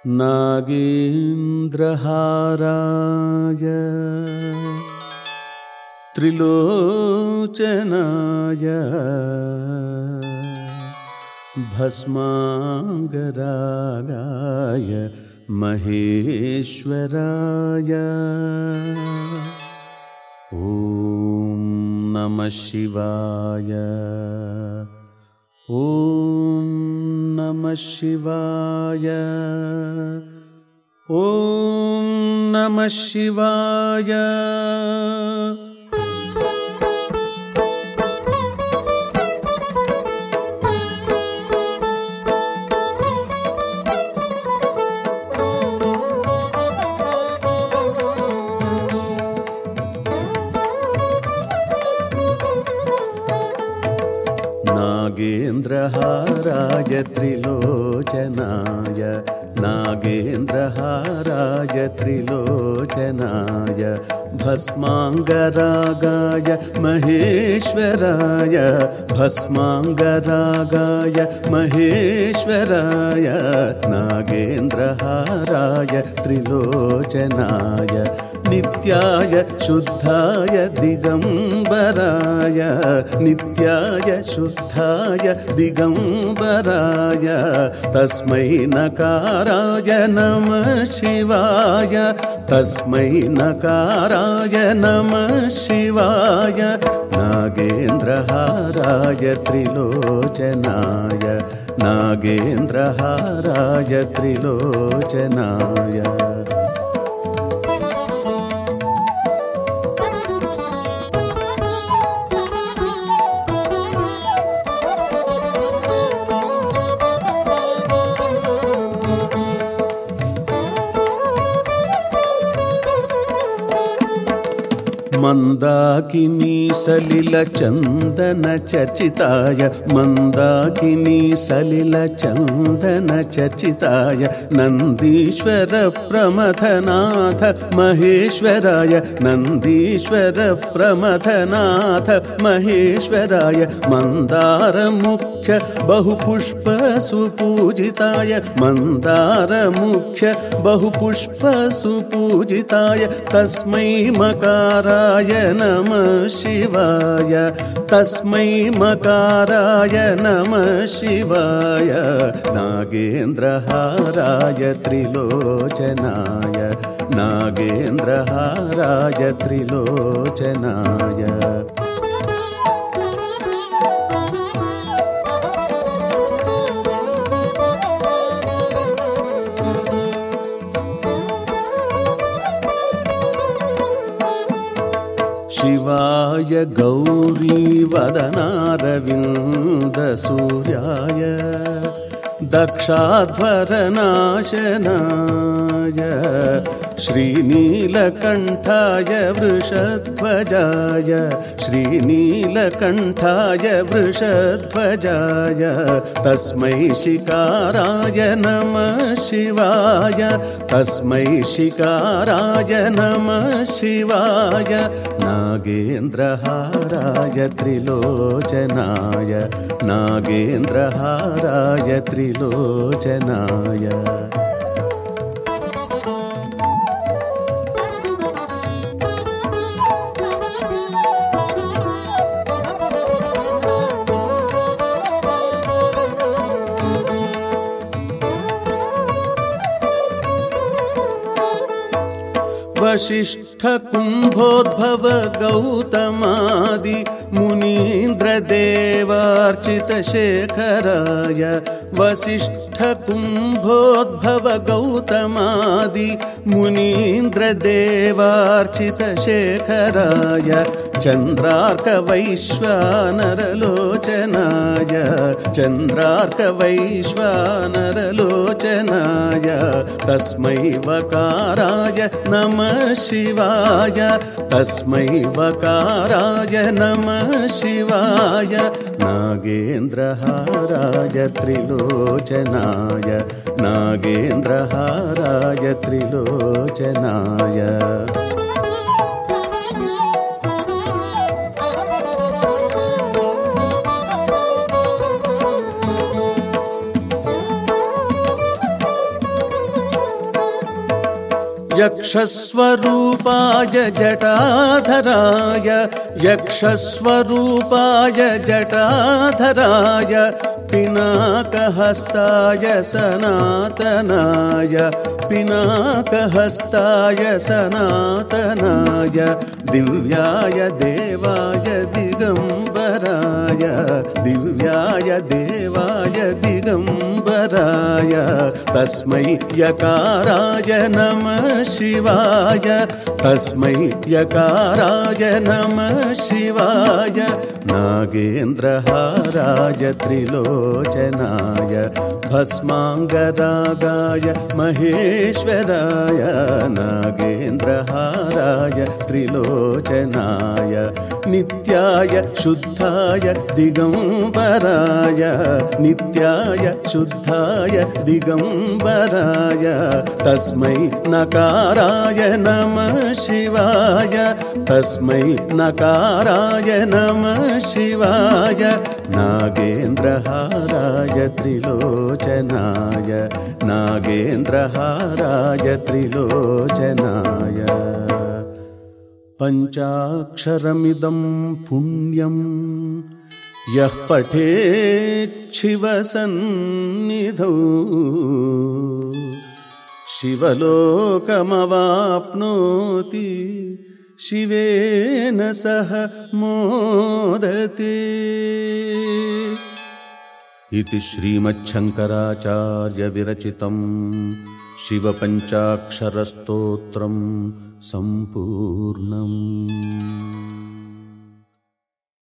नागेन्द्रहाराय त्रिलोचनाय भस्मांगरागाय महेश्वराय ॐ नमः शिवाय। ॐ नमः शिवाय। ॐ नमः शिवाय। नागेन्द्रहाराय त्रिलोचनाय नागेन्द्रहाराय त्रिलोचनाय भस्मांगरागाय महेश्वराय भस्मांगरागाय महेश्वराय नागेन्द्रहाराय त्रिलोचनाय नित्याय शुद्धाय दिगंबराय नित्याय शुद्धाय दिगंबराय तस्मै नकाराय नमः शिवाय तस्मै नकाराय नमः शिवाय नागेन्द्रहाराय त्रिलोचनाय नागेन्द्रहाराय त्रिलोचनाय। मंदाकिनी सलिल चंदन चर्चिताय मंदाकिनी सलिल चंदन चर्चिताय नंदीश्वर प्रमथनाथ महेश्वराय नंदीश्वर प्रमथनाथ महेश्वराय मंदार मुख्य बहुपुष्प सुपूजिताय मंदार मुख्य बहुपुष्प सुपूजिताय तस्मै मकाराय नमः शिवाय तस्मै मकाराय नमः शिवाय नागेन्द्रहाराय त्रिलोचनाय नागेन्द्रहाराय त्रिलोचनाय। शिवाय गौरीवदनारविन्दसूर्याय दक्षाध्वरनाशनाय श्रीनीलकण्ठाय वृषध्वजाय श्रीनीलकण्ठाय वृषध्वजाय तस्मै शिकाराय नमः शिवाय तस्मै शिकाराय नमः शिवाय नागेन्द्रहाराय त्रिलोचनाय नागेन्द्रहाराय त्रिलोचनाय। वशिष्ठ कुंभोद्भव गौतमादि मुनीन्द्र देवार्चित शेखराय वशिष्ठ कुंभोद्भव गौतमादि मुनीन्द्र देवार्चित शेखराय चंद्रार्क वैश्वानरलोचनाय चंद्रार्क वैश्वानरलोचनाय तस्मै वकाराय नमः शिवाय तस्मै वकाराय नमः शिवाय नागेन्द्रहाराय त्रिलोचनाय नागेन्द्रहाराय त्रिलोचनाय। यक्षस्वरूपाय जटाधराय यक्षस्वरूपाय जटाधराय पिनाकहस्ताय सनातनाय पिनाकहस्ताय सनातनाय दिव्याय देवाय दिगंबराय दिव्याय देवाय दिगंबराय तस्मै यकाराय नमः शिवाय तस्मै यकाराय नमः शिवाय नागेन्द्रहाराय त्रिलोचनाय भस्मांगरागाय महेश्वराय नागेन्द्रहाराय त्रिलोचनाय नित्याय शुद्धाय दिगंबराय नित्याय शुद्धाय दिगंबराय तस्मै नकाराय नमः शिवाय तस्मै नकाराय नमः शिवाय नागेन्द्रहाराय त्रिलोचनाय नागेन्द्रहाराय त्रिलोचनाय पञ्चाक्षरमिदं पुण्यं यः पठेत् शिवसन्निधौ शिवलोकमवाप्नोति शिवेन सह मोदते। इति श्रीमच्छङ्कराचार्य विरचितं शिवपञ्चाक्षरस्तोत्रं सम्पूर्णम्।